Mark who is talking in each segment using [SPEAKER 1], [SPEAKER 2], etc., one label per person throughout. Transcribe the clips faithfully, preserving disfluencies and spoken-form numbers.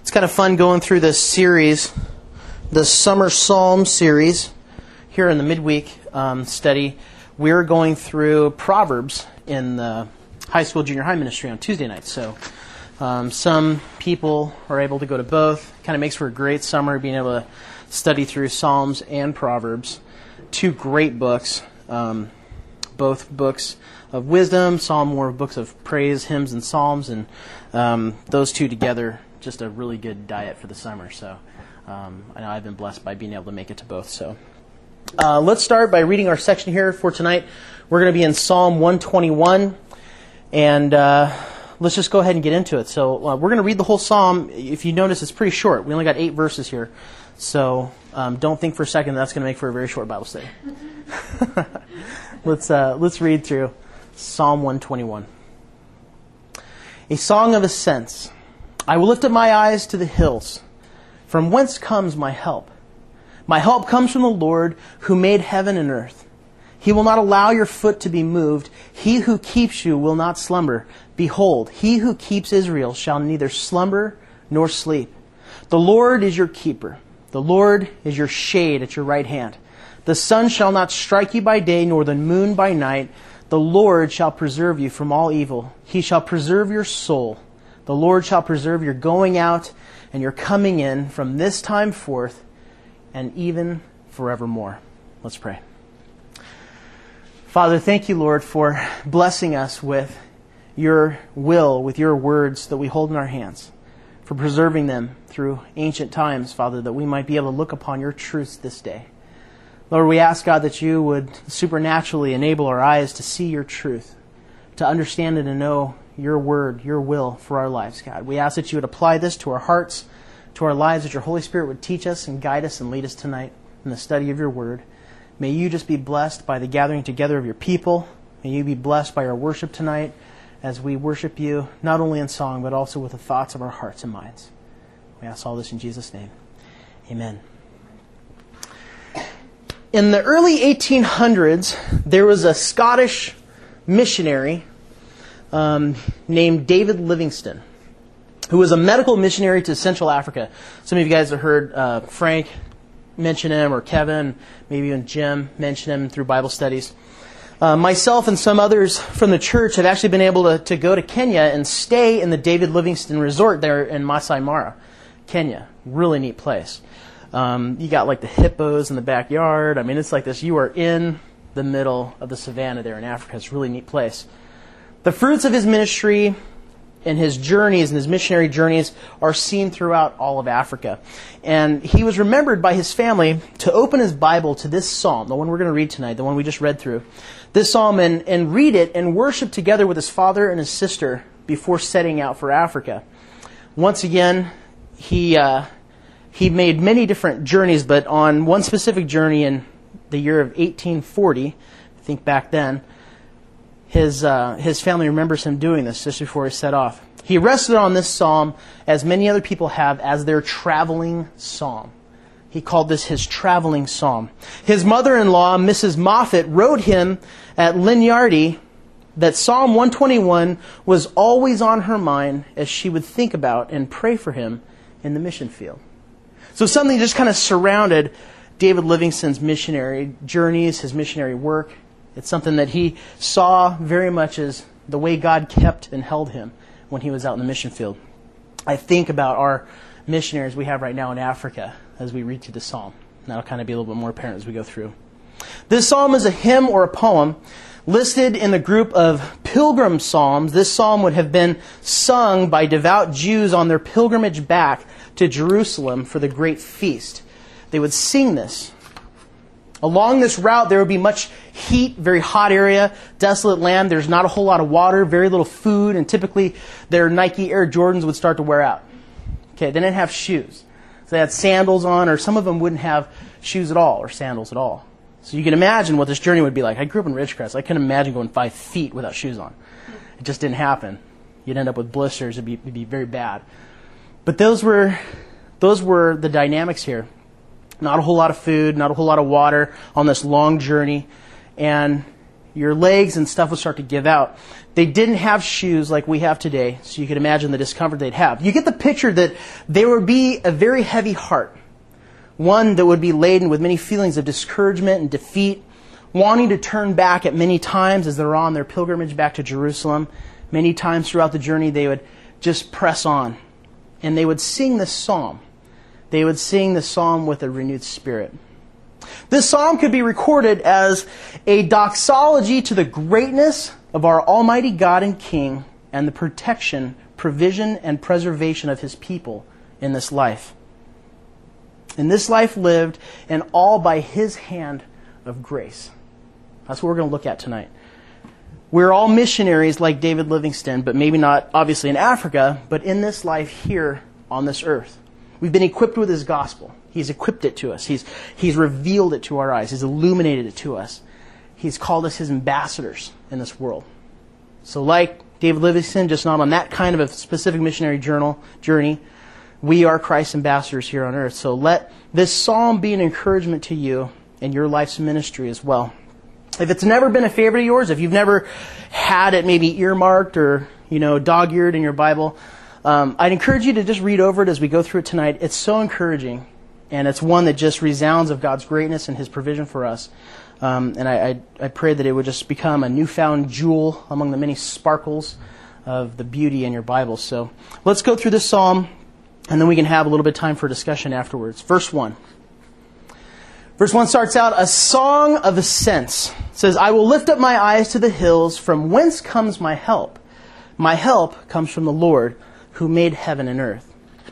[SPEAKER 1] It's kind of fun going through this series, the Summer Psalm series. Here in the midweek um, study, we're going through Proverbs in the high school, junior high ministry on Tuesday nights. So um, some people are able to go to both. Kind of makes for a great summer, being able to study through Psalms and Proverbs. Two great books, um, both books of wisdom, Psalm more books of praise, hymns, and psalms, and um, those two together, just a really good diet for the summer. So um, I know I've been blessed by being able to make it to both. So uh, let's start by reading our section here for tonight. We're going to be in Psalm one twenty-one, and uh, let's just go ahead and get into it. So uh, we're going to read the whole psalm. If you notice, it's pretty short. We only got eight verses here. So um, don't think for a second that's going to make for a very short Bible study. let's uh, let's read through Psalm one twenty-one. A song of ascents. I will lift up my eyes to the hills. From whence comes my help? My help comes from the Lord who made heaven and earth. He will not allow your foot to be moved. He who keeps you will not slumber. Behold, he who keeps Israel shall neither slumber nor sleep. The Lord is your keeper. The Lord is your shade at your right hand. The sun shall not strike you by day, nor the moon by night. The Lord shall preserve you from all evil. He shall preserve your soul. The Lord shall preserve your going out and your coming in from this time forth and even forevermore. Let's pray. Father, thank you, Lord, for blessing us with your will, with your words that we hold in our hands, for preserving them through ancient times, Father, that we might be able to look upon your truths this day. Lord, we ask, God, that you would supernaturally enable our eyes to see your truth, to understand and to know your word, your will for our lives, God. We ask that you would apply this to our hearts, to our lives, that your Holy Spirit would teach us and guide us and lead us tonight in the study of your word. May you just be blessed by the gathering together of your people. May you be blessed by our worship tonight as we worship you, not only in song, but also with the thoughts of our hearts and minds. We ask all this in Jesus' name. Amen. In the early eighteen hundreds, there was a Scottish missionary um, named David Livingstone, who was a medical missionary to Central Africa. Some of you guys have heard uh, Frank mention him, or Kevin, maybe even Jim mention him through Bible studies. Uh, myself and some others from the church have actually been able to, to go to Kenya and stay in the David Livingstone Resort there in Masai Mara, Kenya. Really neat place. Um, you got like the hippos in the backyard. I mean, it's like this. You are in the middle of the savannah there in Africa. It's a really neat place. The fruits of his ministry and his journeys and his missionary journeys are seen throughout all of Africa. And he was remembered by his family to open his Bible to this psalm, the one we're going to read tonight, the one we just read through. This psalm, and, and read it and worship together with his father and his sister before setting out for Africa. Once again, he uh, he made many different journeys, but on one specific journey in the year of eighteen forty, I think back then, his uh, his family remembers him doing this just before he set off. He rested on this psalm, as many other people have, as their traveling psalm. He called this his traveling psalm. His mother-in-law, Missus Moffat, wrote him at Linyardy that Psalm one twenty-one was always on her mind as she would think about and pray for him in the mission field. So something just kind of surrounded David Livingstone's missionary journeys, his missionary work. It's something that he saw very much as the way God kept and held him when he was out in the mission field. I think about our missionaries we have right now in Africa as we read through the psalm. That'll kind of be a little bit more apparent as we go through. This psalm is a hymn or a poem listed in the group of pilgrim psalms. This psalm would have been sung by devout Jews on their pilgrimage back to Jerusalem for the great feast. They would sing this. Along this route, there would be much heat, very hot area, desolate land. There's not a whole lot of water, very little food, and typically their Nike Air Jordans would start to wear out. Okay, they didn't have shoes. So they had sandals on, or some of them wouldn't have shoes at all, or sandals at all. So you can imagine what this journey would be like. I grew up in Ridgecrest. I couldn't imagine going five feet without shoes on. It just didn't happen. You'd end up with blisters. It'd be, it'd be very bad. But those were those were the dynamics here. Not a whole lot of food, not a whole lot of water on this long journey. And your legs and stuff would start to give out. They didn't have shoes like we have today, so you can imagine the discomfort they'd have. You get the picture that there would be a very heavy heart, one that would be laden with many feelings of discouragement and defeat, wanting to turn back at many times as they're on their pilgrimage back to Jerusalem. Many times throughout the journey, they would just press on, and they would sing this psalm. They would sing the psalm with a renewed spirit. This psalm could be recorded as a doxology to the greatness of our Almighty God and King and the protection, provision, and preservation of His people in this life. In this life lived, and all by His hand of grace. That's what we're going to look at tonight. We're all missionaries like David Livingstone, but maybe not obviously in Africa, but in this life here on this earth. We've been equipped with His gospel. He's equipped it to us. He's, he's revealed it to our eyes. He's illuminated it to us. He's called us His ambassadors in this world. So like David Livingstone, just not on that kind of a specific missionary journal, journey, we are Christ's ambassadors here on earth. So let this psalm be an encouragement to you in your life's ministry as well. If it's never been a favorite of yours, if you've never had it maybe earmarked or, you know, dog-eared in your Bible, um, I'd encourage you to just read over it as we go through it tonight. It's so encouraging. And it's one that just resounds of God's greatness and His provision for us. Um, and I, I, I pray that it would just become a newfound jewel among the many sparkles of the beauty in your Bible. So let's go through this psalm, and then we can have a little bit of time for discussion afterwards. Verse one. Verse one starts out, a song of ascents. It says, I will lift up my eyes to the hills, from whence comes my help? My help comes from the Lord, who made heaven and earth.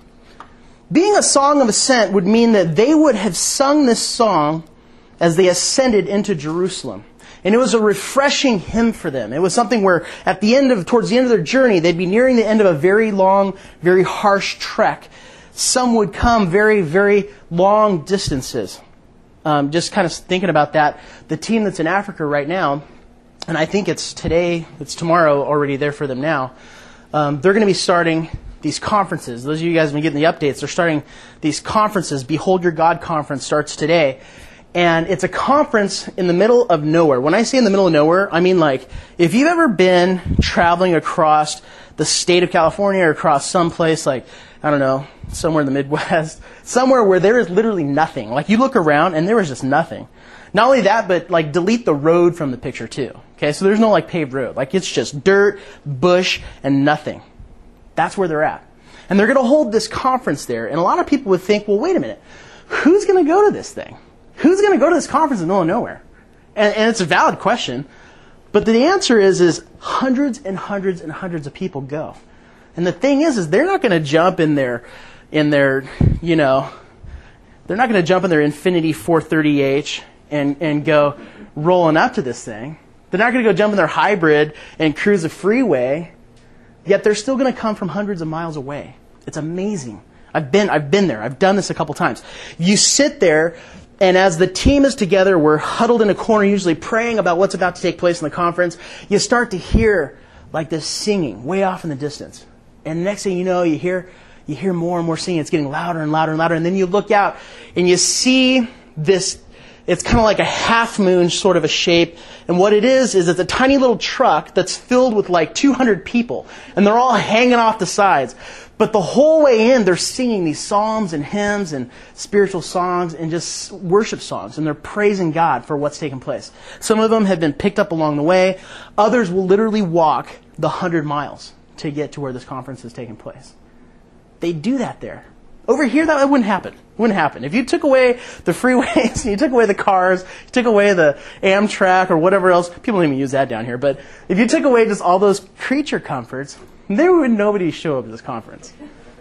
[SPEAKER 1] Being a song of ascent would mean that they would have sung this song as they ascended into Jerusalem. And it was a refreshing hymn for them. It was something where at the end of, towards the end of their journey, they'd be nearing the end of a very long, very harsh trek. Some would come very, very long distances. Um, just kind of thinking about that, the team that's in Africa right now, and I think it's today, it's tomorrow already there for them now, um, they're going to be starting these conferences. Those of you guys have been getting the updates. They're starting these conferences. Behold Your God conference starts today. And it's a conference in the middle of nowhere. When I say in the middle of nowhere, I mean like if you've ever been traveling across the state of California or across someplace like, I don't know, somewhere in the Midwest, somewhere where there is literally nothing. Like you look around and there is just nothing. Not only that, but like delete the road from the picture too. Okay, so there's no like paved road. Like it's just dirt, bush, and nothing. That's where they're at. And they're going to hold this conference there. And a lot of people would think, well, wait a minute. Who's going to go to this thing? Who's going to go to this conference in the middle of nowhere? And, and it's a valid question. But the answer is, is hundreds and hundreds and hundreds of people go. And the thing is, is they're not going to jump in their, in their, you know, they're not going to jump in their Infiniti four thirty H and, and go rolling up to this thing. They're not going to go jump in their hybrid and cruise a freeway. Yet they're still going to come from hundreds of miles away. It's amazing. I've been, I've been there. I've done this a couple times. You sit there, and as the team is together, we're huddled in a corner, usually praying about what's about to take place in the conference. You start to hear like this singing way off in the distance. And next thing you know, you hear, you hear more and more singing. It's getting louder and louder and louder. And then you look out and you see this. It's kind of like a half moon sort of a shape. And what it is, is it's a tiny little truck that's filled with like two hundred people. And they're all hanging off the sides. But the whole way in, they're singing these psalms and hymns and spiritual songs and just worship songs. And they're praising God for what's taken place. Some of them have been picked up along the way. Others will literally walk the hundred miles to get to where this conference is taking place. They do that there. Over here, that wouldn't happen. It wouldn't happen. If you took away the freeways, you took away the cars, you took away the Amtrak or whatever else, people don't even use that down here, but if you took away just all those creature comforts, there would nobody show up at this conference.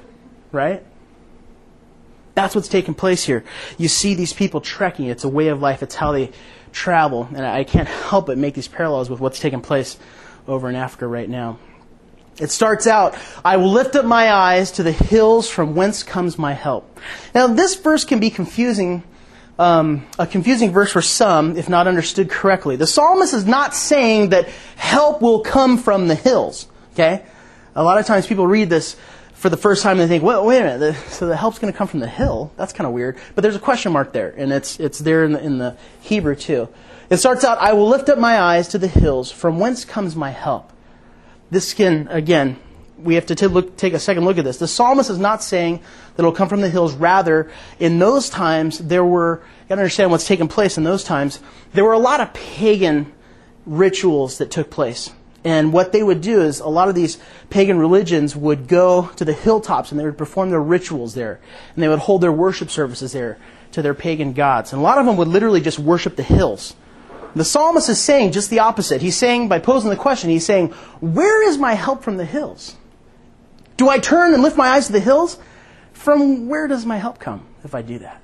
[SPEAKER 1] Right? That's what's taking place here. You see these people trekking. It's a way of life. It's how they travel. And I can't help but make these parallels with what's taking place over in Africa right now. It starts out, I will lift up my eyes to the hills from whence comes my help. Now, this verse can be confusing, um, a confusing verse for some if not understood correctly. The psalmist is not saying that help will come from the hills. Okay? A lot of times people read this for the first time, they think, well, wait a minute, the, so the help's going to come from the hill? That's kind of weird. But there's a question mark there, and it's it's there in the, in the Hebrew too. It starts out, I will lift up my eyes to the hills, from whence comes my help? This can, again, we have to t- look, take a second look at this. The psalmist is not saying that it'll come from the hills. Rather, in those times, there were, you got to understand what's taking place in those times, there were a lot of pagan rituals that took place. And what they would do is a lot of these pagan religions would go to the hilltops and they would perform their rituals there. And they would hold their worship services there to their pagan gods. And a lot of them would literally just worship the hills. The psalmist is saying just the opposite. He's saying, by posing the question, he's saying, where is my help from the hills? Do I turn and lift my eyes to the hills? From where does my help come if I do that?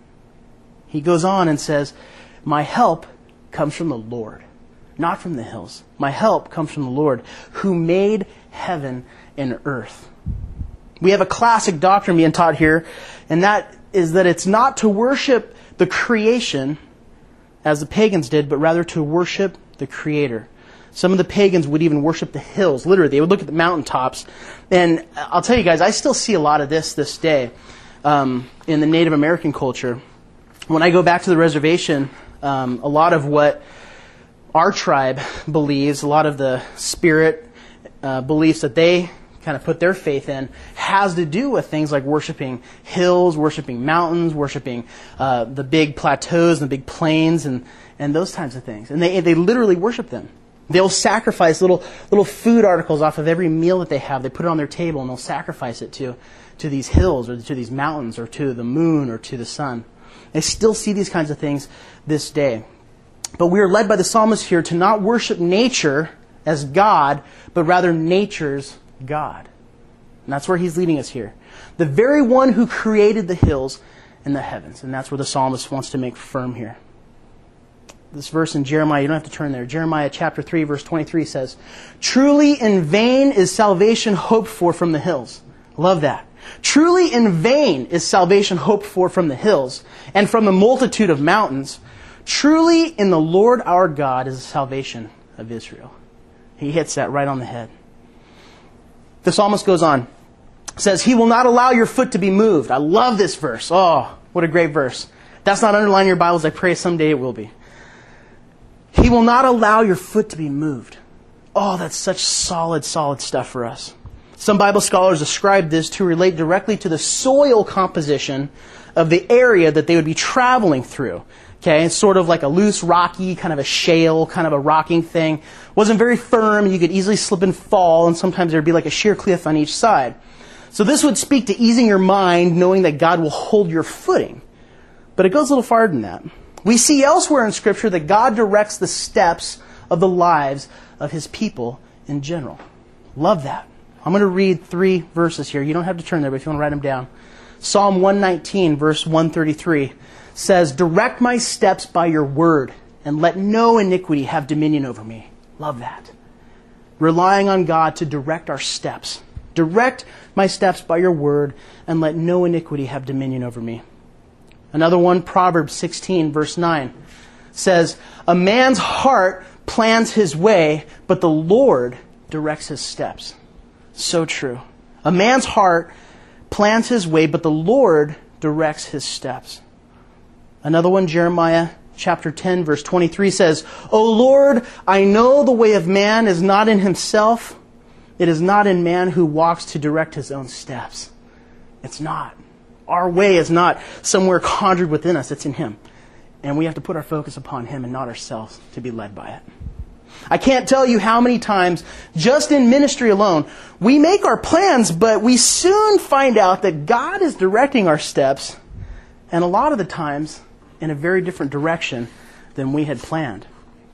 [SPEAKER 1] He goes on and says, my help comes from the Lord, not from the hills. My help comes from the Lord, who made heaven and earth. We have a classic doctrine being taught here, and that is that it's not to worship the creation as the pagans did, but rather to worship the Creator. Some of the pagans would even worship the hills. Literally, they would look at the mountaintops. And I'll tell you guys, I still see a lot of this this day um, in the Native American culture. When I go back to the reservation, um, a lot of what our tribe believes, a lot of the spirit uh, beliefs that they kind of put their faith in, has to do with things like worshiping hills, worshiping mountains, worshiping uh, the big plateaus and the big plains and, and those types of things. And they they literally worship them. They'll sacrifice little little food articles off of every meal that they have. They put it on their table and they'll sacrifice it to, to these hills or to these mountains or to the moon or to the sun. They still see these kinds of things this day. But we are led by the psalmist here to not worship nature as God, but rather nature's God. And that's where he's leading us here. The very one who created the hills and the heavens. And that's where the psalmist wants to make firm here. This verse in Jeremiah, you don't have to turn there. Jeremiah chapter three, verse twenty-three says, truly in vain is salvation hoped for from the hills. Love that. Truly in vain is salvation hoped for from the hills and from the multitude of mountains. Truly in the Lord our God is the salvation of Israel. He hits that right on the head. The psalmist goes on, says, he will not allow your foot to be moved. I love this verse. Oh, what a great verse. That's not underlined in your Bibles. I pray someday it will be. He will not allow your foot to be moved. Oh, that's such solid, solid stuff for us. Some Bible scholars ascribe this to relate directly to the soil composition of the area that they would be traveling through. Okay, it's sort of like a loose, rocky, kind of a shale, kind of a rocking thing. Wasn't very firm. You could easily slip and fall, and sometimes there would be like a sheer cliff on each side. So this would speak to easing your mind, knowing that God will hold your footing. But it goes a little farther than that. We see elsewhere in Scripture that God directs the steps of the lives of His people in general. Love that. I'm going to read three verses here. You don't have to turn there, but if you want to write them down. Psalm one nineteen, verse one thirty-three says, direct my steps by your word, and let no iniquity have dominion over me. Love that. Relying on God to direct our steps. Direct my steps by your word, and let no iniquity have dominion over me. Another one, Proverbs sixteen, verse nine, says, a man's heart plans his way, but the Lord directs his steps. So true. A man's heart plans his way, but the Lord directs his steps. Another one, Jeremiah chapter ten, verse twenty-three says, O Lord, I know the way of man is not in himself. It is not in man who walks to direct his own steps. It's not. Our way is not somewhere conjured within us. It's in Him. And we have to put our focus upon Him and not ourselves to be led by it. I can't tell you how many times, just in ministry alone, we make our plans, but we soon find out that God is directing our steps, and a lot of the times in a very different direction than we had planned.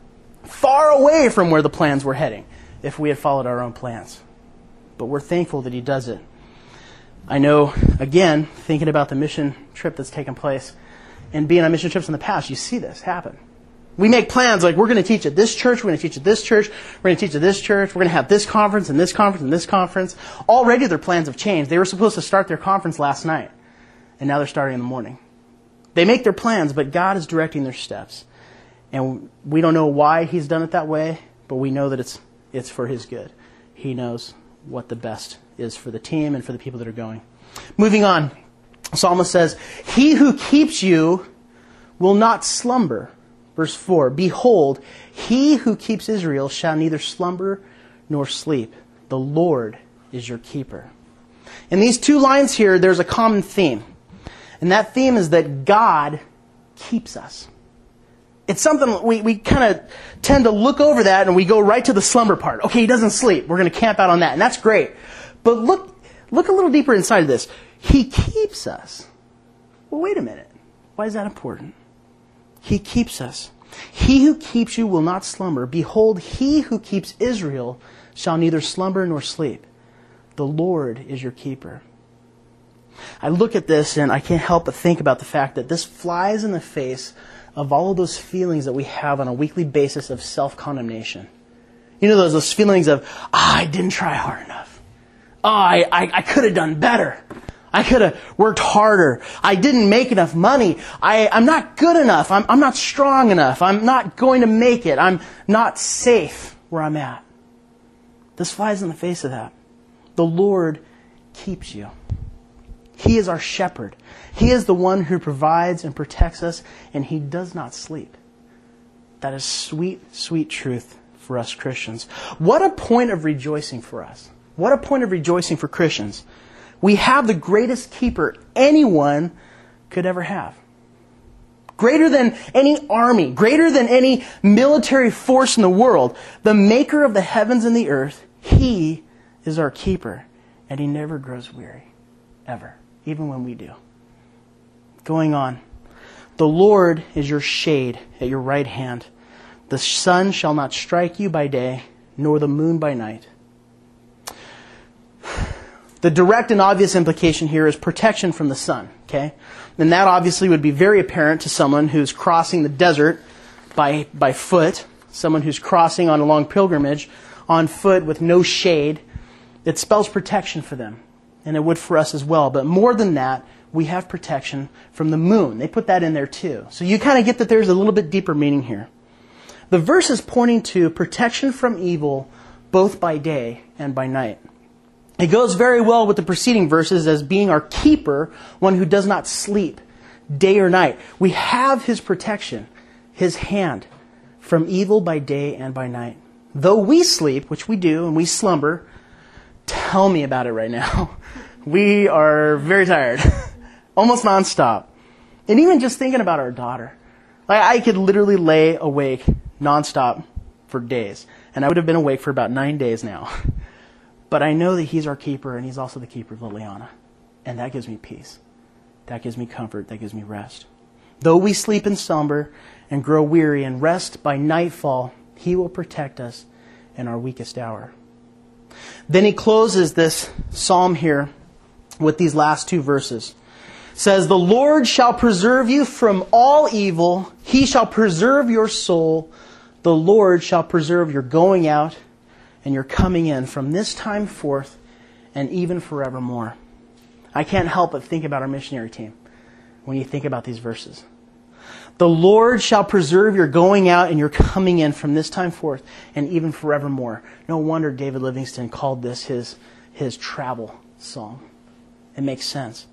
[SPEAKER 1] Far away from where the plans were heading if we had followed our own plans. But we're thankful that He does it. I know, again, thinking about the mission trip that's taken place, and being on mission trips in the past, you see this happen. We make plans like we're going to teach at this church, we're going to teach at this church, we're going to teach at this church, we're going to have this conference and this conference and this conference. Already their plans have changed. They were supposed to start their conference last night, and now they're starting in the morning. They make their plans, but God is directing their steps. And we don't know why He's done it that way, but we know that it's it's for His good. He knows what the best is for the team and for the people that are going. Moving on, the psalmist says, he who keeps you will not slumber. Verse four, behold, he who keeps Israel shall neither slumber nor sleep. The Lord is your keeper. In these two lines here, there's a common theme. And that theme is that God keeps us. It's something we, we kind of tend to look over that and we go right to the slumber part. Okay, he doesn't sleep. We're going to camp out on that. And that's great. But look, look a little deeper inside of this. He keeps us. Well, wait a minute. Why is that important? He keeps us. He who keeps you will not slumber. Behold, he who keeps Israel shall neither slumber nor sleep. The Lord is your keeper. I look at this and I can't help but think about the fact that this flies in the face of all of those feelings that we have on a weekly basis of self-condemnation. You know, those, those feelings of, ah, I didn't try hard enough. Oh, I, I, I could have done better. I could have worked harder. I didn't make enough money. I, I'm not good enough. I'm, I'm not strong enough. I'm not going to make it. I'm not safe where I'm at. This flies in the face of that. The Lord keeps you. He is our shepherd. He is the one who provides and protects us, and He does not sleep. That is sweet, sweet truth for us Christians. What a point of rejoicing for us. What a point of rejoicing for Christians. We have the greatest keeper anyone could ever have. Greater than any army, greater than any military force in the world, the maker of the heavens and the earth, He is our keeper, and He never grows weary, ever, even when we do. Going on, the Lord is your shade at your right hand. The sun shall not strike you by day, nor the moon by night. The direct and obvious implication here is protection from the sun, okay? And that obviously would be very apparent to someone who's crossing the desert by, by foot, someone who's crossing on a long pilgrimage on foot with no shade. It spells protection for them, and it would for us as well. But more than that, we have protection from the moon. They put that in there too. So you kind of get that there's a little bit deeper meaning here. The verse is pointing to protection from evil both by day and by night. It goes very well with the preceding verses as being our keeper, one who does not sleep day or night. We have His protection, His hand, from evil by day and by night. Though we sleep, which we do, and we slumber, tell me about it right now. We are very tired, almost nonstop. And even just thinking about our daughter. Like, I could literally lay awake nonstop for days. And I would have been awake for about nine days now. But I know that He's our keeper, and He's also the keeper of Liliana. And that gives me peace. That gives me comfort. That gives me rest. Though we sleep and slumber and grow weary and rest by nightfall, He will protect us in our weakest hour. Then he closes this psalm here with these last two verses. It says, the Lord shall preserve you from all evil. He shall preserve your soul. The Lord shall preserve your going out and your coming in from this time forth and even forevermore. I can't help but think about our missionary team when you think about these verses. The Lord shall preserve your going out and your coming in from this time forth and even forevermore. No wonder David Livingstone called this his, his travel song. It makes sense.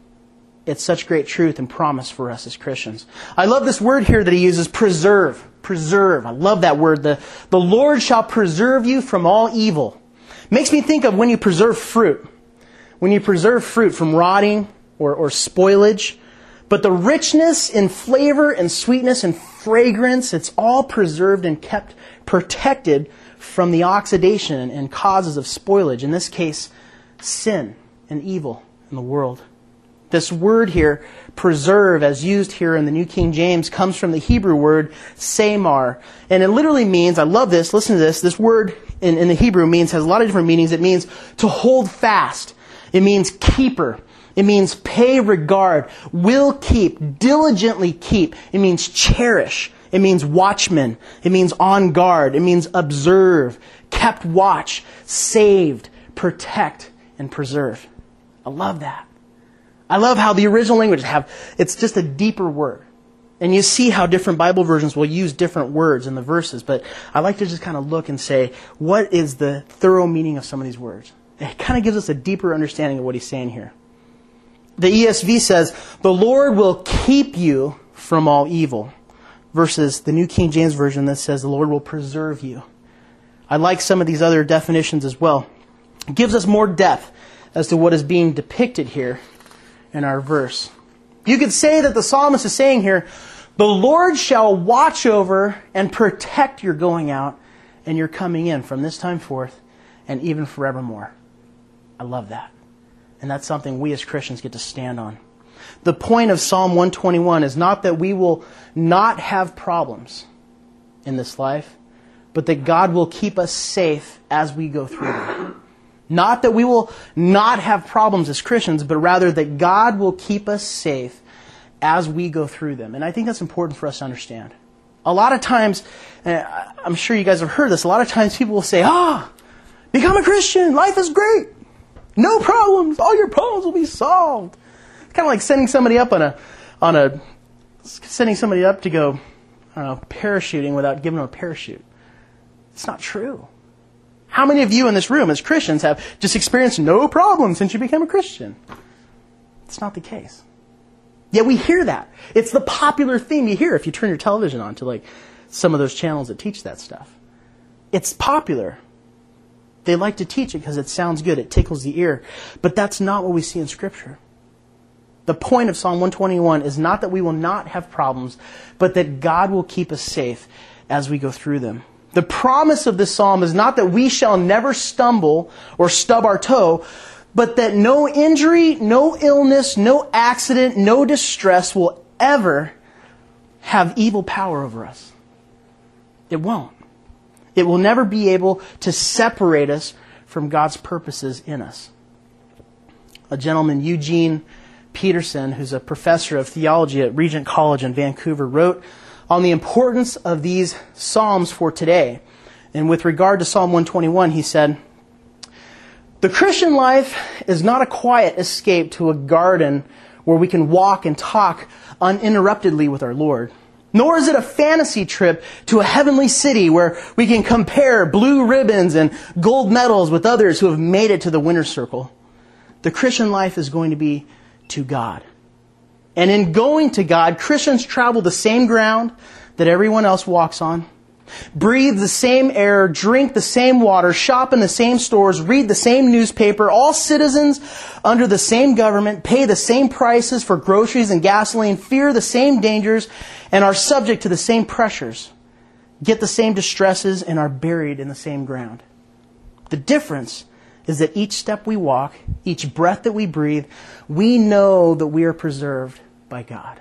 [SPEAKER 1] It's such great truth and promise for us as Christians. I love this word here that he uses, preserve. Preserve. I love that word. The, the Lord shall preserve you from all evil. Makes me think of when you preserve fruit. When you preserve fruit from rotting or, or spoilage. But the richness in flavor and sweetness and fragrance, it's all preserved and kept protected from the oxidation and causes of spoilage. In this case, sin and evil in the world. This word here, preserve, as used here in the New King James, comes from the Hebrew word samar. And it literally means, I love this, listen to this, this word in, in the Hebrew means, has a lot of different meanings. It means to hold fast. It means keeper. It means pay regard, will keep, diligently keep. It means cherish. It means watchman. It means on guard. It means observe, kept watch, saved, protect, and preserve. I love that. I love how the original language have, it's just a deeper word. And you see how different Bible versions will use different words in the verses. But I like to just kind of look and say, what is the thorough meaning of some of these words? it kind of gives us a deeper understanding of what he's saying here. The E S V says, the Lord will keep you from all evil, versus the New King James Version that says the Lord will preserve you. I like some of these other definitions as well. It gives us more depth as to what is being depicted here in our verse. You could say that the psalmist is saying here, the Lord shall watch over and protect your going out and your coming in from this time forth and even forevermore. I love that. And that's something we as Christians get to stand on. The point of Psalm one twenty-one is not that we will not have problems in this life, but that God will keep us safe as we go through them. Not that we will not have problems as Christians, but rather that God will keep us safe as we go through them. And I think that's important for us to understand. A lot of times, I'm sure you guys have heard this, a lot of times people will say, ah, become a Christian, life is great. No problems, all your problems will be solved. It's kind of like sending somebody up on a, on a, sending somebody up to go, I don't know, parachuting without giving them a parachute. It's not true. How many of you in this room as Christians have just experienced no problem since you became a Christian? It's not the case. Yet we hear that. It's the popular theme you hear if you turn your television on to like some of those channels that teach that stuff. It's popular. They like to teach it because it sounds good. It tickles the ear. But that's not what we see in Scripture. The point of Psalm one twenty-one is not that we will not have problems, but that God will keep us safe as we go through them. The promise of this psalm is not that we shall never stumble or stub our toe, but that no injury, no illness, no accident, no distress will ever have evil power over us. It won't. It will never be able to separate us from God's purposes in us. A gentleman, Eugene Peterson, who's a professor of theology at Regent College in Vancouver, wrote on the importance of these psalms for today. And with regard to Psalm one twenty-one, he said, the Christian life is not a quiet escape to a garden where we can walk and talk uninterruptedly with our Lord. Nor is it a fantasy trip to a heavenly city where we can compare blue ribbons and gold medals with others who have made it to the winner's circle. The Christian life is going to be to God. And in going to God, Christians travel the same ground that everyone else walks on, breathe the same air, drink the same water, shop in the same stores, read the same newspaper, all citizens under the same government, pay the same prices for groceries and gasoline, fear the same dangers, and are subject to the same pressures, get the same distresses, and are buried in the same ground. The difference is that each step we walk, each breath that we breathe, we know that we are preserved by God.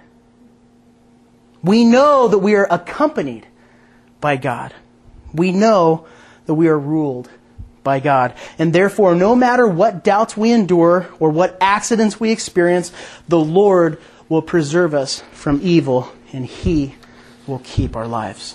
[SPEAKER 1] We know that we are accompanied by God. We know that we are ruled by God. And therefore, no matter what doubts we endure or what accidents we experience, the Lord will preserve us from evil and He will keep our lives.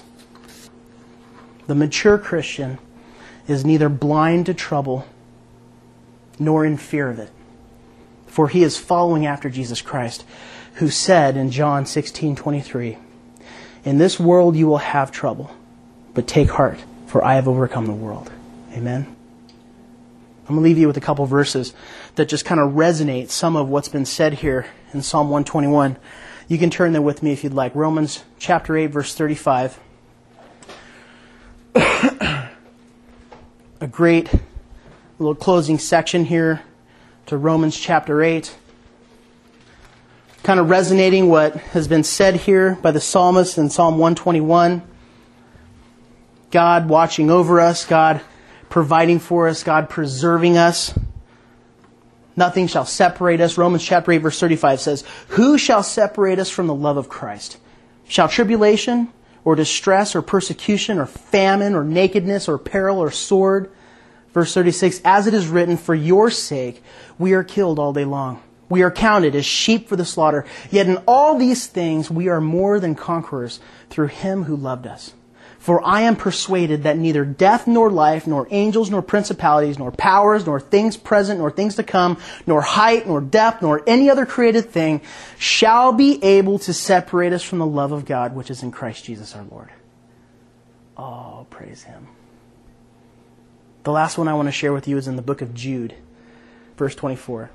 [SPEAKER 1] The mature Christian is neither blind to trouble nor in fear of it. For he is following after Jesus Christ, who said in John sixteen twenty-three, in this world you will have trouble, but take heart, for I have overcome the world. Amen. I'm going to leave you with a couple verses that just kind of resonate some of what's been said here in Psalm one twenty-one. You can turn there with me if you'd like. Romans chapter eight, verse thirty-five. A great little closing section here to Romans chapter eight. Kind of resonating what has been said here by the psalmist in Psalm one twenty-one. God watching over us, God providing for us, God preserving us. Nothing shall separate us. Romans chapter eight, verse thirty-five says, who shall separate us from the love of Christ? Shall tribulation or distress or persecution or famine or nakedness or peril or sword? Verse thirty-six, as it is written, for your sake we are killed all day long. We are counted as sheep for the slaughter. Yet in all these things we are more than conquerors through Him who loved us. For I am persuaded that neither death nor life, nor angels nor principalities, nor powers, nor things present, nor things to come, nor height, nor depth, nor any other created thing shall be able to separate us from the love of God which is in Christ Jesus our Lord. Oh, praise Him. The last one I want to share with you is in the book of Jude, verse twenty-four.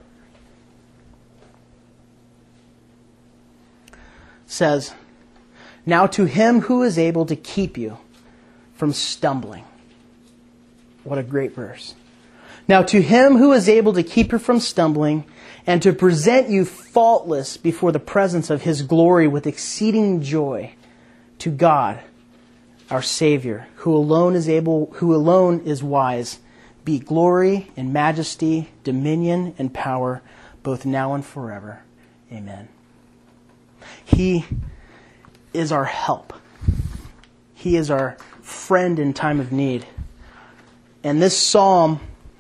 [SPEAKER 1] It says, "Now to him who is able to keep you from stumbling." What a great verse. "Now to him who is able to keep you from stumbling and to present you faultless before the presence of his glory with exceeding joy, to God, our Savior, who alone is able, who alone is wise, be glory and majesty, dominion and power, both now and forever. Amen." He is our help. He is our friend in time of need. And this psalm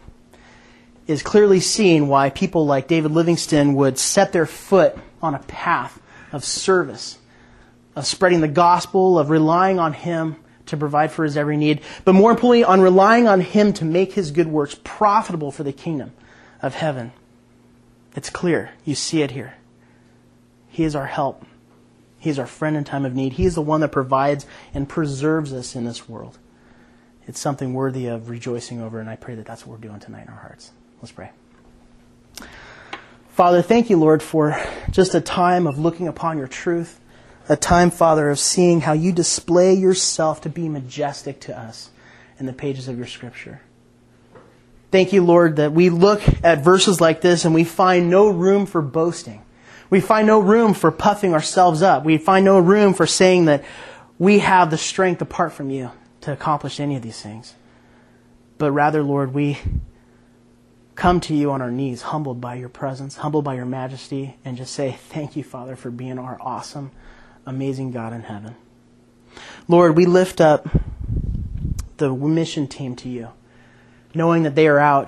[SPEAKER 1] is clearly seeing why people like David Livingstone would set their foot on a path of service, of spreading the gospel, of relying on him to provide for his every need, but more importantly, on relying on him to make his good works profitable for the kingdom of heaven. It's clear. You see it here. He is our help. He is our friend in time of need. He is the one that provides and preserves us in this world. It's something worthy of rejoicing over, and I pray that that's what we're doing tonight in our hearts. Let's pray. Father, thank you, Lord, for just a time of looking upon your truth, a time, Father, of seeing how you display yourself to be majestic to us in the pages of your Scripture. Thank you, Lord, that we look at verses like this and we find no room for boasting. We find no room for puffing ourselves up. We find no room for saying that we have the strength apart from you to accomplish any of these things. But rather, Lord, we come to you on our knees, humbled by your presence, humbled by your majesty, and just say, thank you, Father, for being our awesome, amazing God in heaven. Lord, we lift up the mission team to you, knowing that they are out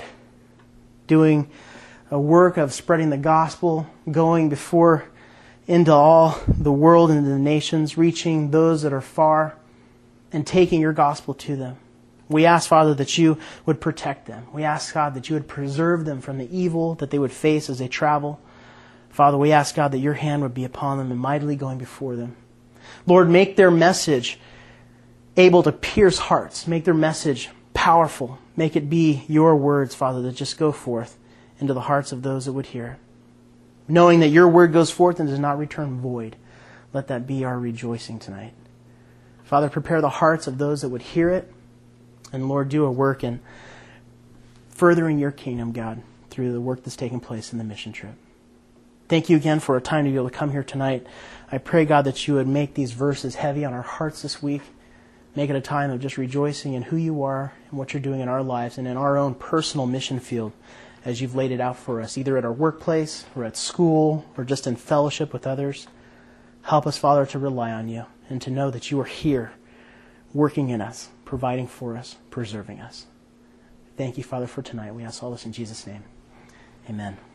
[SPEAKER 1] doing a work of spreading the gospel, going before into all the world and the nations, reaching those that are far, and taking your gospel to them. We ask, Father, that you would protect them. We ask, God, that you would preserve them from the evil that they would face as they travel. Father, we ask, God, that your hand would be upon them and mightily going before them. Lord, make their message able to pierce hearts. Make their message powerful. Make it be your words, Father, that just go forth into the hearts of those that would hear. Knowing that your word goes forth and does not return void. Let that be our rejoicing tonight. Father, prepare the hearts of those that would hear it. And Lord, do a work in furthering your kingdom, God, through the work that's taking place in the mission trip. Thank you again for a time to be able to come here tonight. I pray, God, that you would make these verses heavy on our hearts this week. Make it a time of just rejoicing in who you are and what you're doing in our lives and in our own personal mission field as you've laid it out for us, either at our workplace or at school or just in fellowship with others. Help us, Father, to rely on you and to know that you are here working in us, providing for us, preserving us. Thank you, Father, for tonight. We ask all this in Jesus' name. Amen.